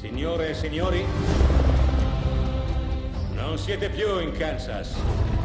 Signore e signori, non siete più in Kansas.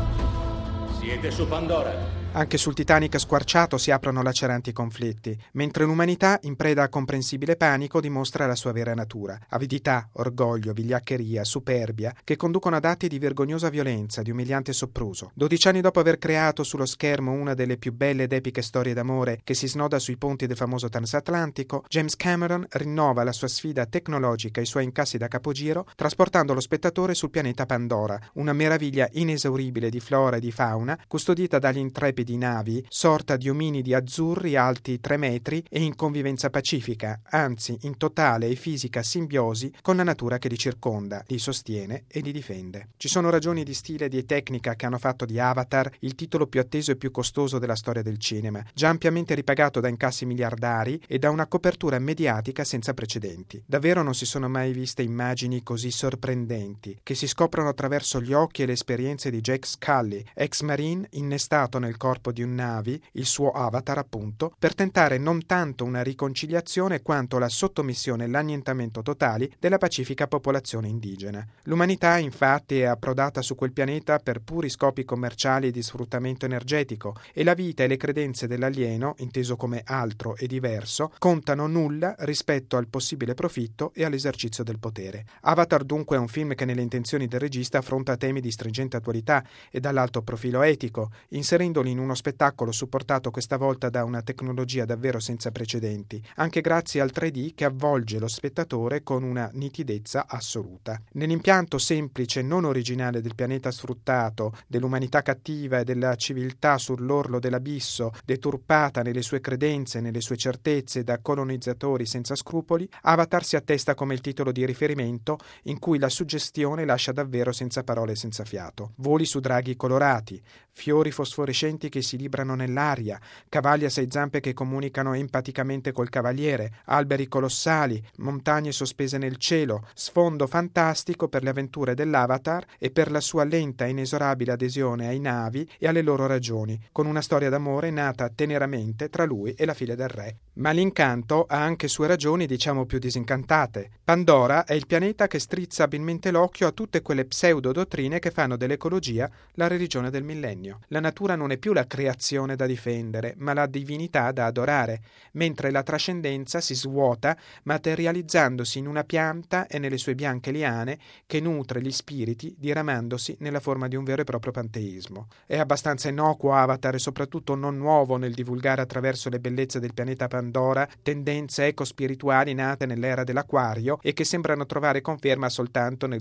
Siete su Pandora. Anche sul Titanic squarciato si aprono laceranti conflitti, mentre l'umanità, in preda a comprensibile panico, dimostra la sua vera natura. Avidità, orgoglio, vigliaccheria, superbia, che conducono ad atti di vergognosa violenza, di umiliante sopruso. 12 anni dopo aver creato sullo schermo una delle più belle ed epiche storie d'amore che si snoda sui ponti del famoso transatlantico, James Cameron rinnova la sua sfida tecnologica e i suoi incassi da capogiro, trasportando lo spettatore sul pianeta Pandora, una meraviglia inesauribile di flora e di fauna, custodita dagli intrepidi di navi, sorta di ominidi azzurri alti 3 metri e in convivenza pacifica, anzi in totale e fisica simbiosi con la natura che li circonda, li sostiene e li difende. Ci sono ragioni di stile e di tecnica che hanno fatto di Avatar il titolo più atteso e più costoso della storia del cinema, già ampiamente ripagato da incassi miliardari e da una copertura mediatica senza precedenti. Davvero non si sono mai viste immagini così sorprendenti, che si scoprono attraverso gli occhi e le esperienze di Jake Scully, ex marine innestato nel corpo di un Navy, il suo avatar appunto, per tentare non tanto una riconciliazione quanto la sottomissione e l'annientamento totali della pacifica popolazione indigena. L'umanità infatti è approdata su quel pianeta per puri scopi commerciali e di sfruttamento energetico e la vita e le credenze dell'alieno, inteso come altro e diverso, contano nulla rispetto al possibile profitto e all'esercizio del potere. Avatar dunque è un film che nelle intenzioni del regista affronta temi di stringente attualità e dall'alto profilo etico, inserendoli in uno spettacolo supportato questa volta da una tecnologia davvero senza precedenti, anche grazie al 3D che avvolge lo spettatore con una nitidezza assoluta. Nell'impianto semplice e non originale del pianeta sfruttato, dell'umanità cattiva e della civiltà sull'orlo dell'abisso, deturpata nelle sue credenze e nelle sue certezze da colonizzatori senza scrupoli, Avatar si attesta come il titolo di riferimento in cui la suggestione lascia davvero senza parole e senza fiato. Voli su draghi colorati, fiori fosforescenti che si librano nell'aria, cavalli a 6 zampe che comunicano empaticamente col cavaliere, alberi colossali, montagne sospese nel cielo, sfondo fantastico per le avventure dell'Avatar e per la sua lenta e inesorabile adesione ai navi e alle loro ragioni, con una storia d'amore nata teneramente tra lui e la figlia del re. Ma l'incanto ha anche sue ragioni, diciamo, più disincantate. Pandora è il pianeta che strizza abilmente l'occhio a tutte quelle pseudo-dottrine che fanno dell'ecologia la religione del millennio. La natura non è più la creazione da difendere, ma la divinità da adorare, mentre la trascendenza si svuota materializzandosi in una pianta e nelle sue bianche liane che nutre gli spiriti diramandosi nella forma di un vero e proprio panteismo. È abbastanza innocuo Avatar e soprattutto non nuovo nel divulgare attraverso le bellezze del pianeta Pandora tendenze ecospirituali nate nell'era dell'Aquario e che sembrano trovare conferma soltanto nel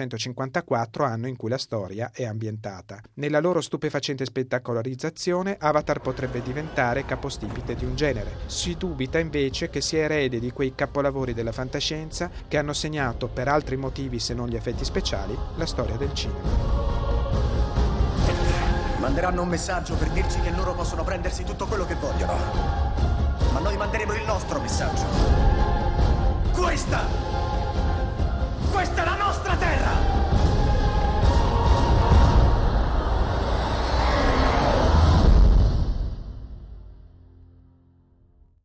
2154, anno in cui la storia è ambientata. Nella loro stupefacente spettacolarizzazione Avatar potrebbe diventare capostipite di un genere. Si dubita invece che sia erede di quei capolavori della fantascienza che hanno segnato, per altri motivi se non gli effetti speciali, la storia del cinema. Manderanno un messaggio per dirci che loro possono prendersi tutto quello che vogliono. Ma noi manderemo il nostro messaggio. Questa